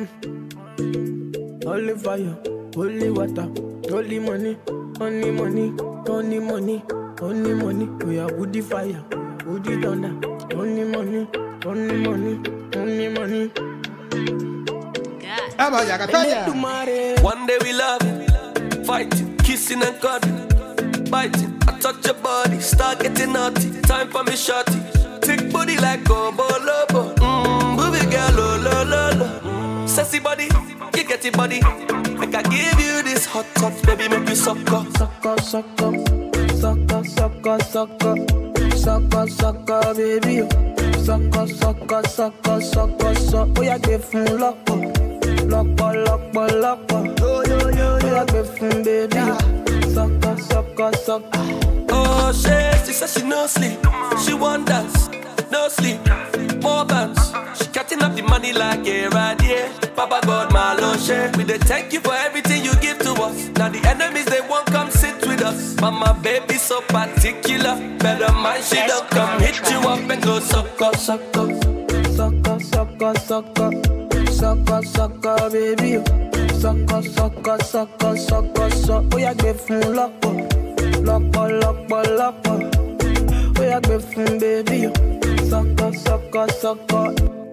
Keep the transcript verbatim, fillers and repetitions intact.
Holy fire, holy water, holy money, only money, only money, only money. We are woody fire, woody thunder, only money, only money, only money. One day we loving, fighting, kissing and cuddling, biting. I touch your body, start getting naughty. Time for me shorty, thick body like Gombo Lobo. Mmm, movie girl, lo lo lo lo. Sassy body, you get it body. Make I give you this hot touch, baby, make you suck up. Suck up, suck up, suck up, suck up, suck up, suck up, suck up, baby. Suck up, suck up, suck up, suck up, suck up. Oh, yeah, give me lock up, lock up, lock up, lock up. Yo, yo, yo, yo, yeah, give me, baby. Suck up, suck up, suck up. Oh, she, she says she no sleep. She want dance, no sleep, more bands. She cutting up the money like a radiator. Papa God, my Lord, share. We dey thank you for everything you give to us. Now the enemies, they won't come sit with us. Mama, baby, so particular. Better mind, she don't come hit you up and go suck up, suck up. Suck up, suck up, suck up. Suck up, suck up, baby. Suck up, suck up, suck up, suck up, suck up. Oh, yeah, give me lock up. Lock up, lock up, lock up. Oh, yeah, give me, baby. Suck up, suck up, suck up.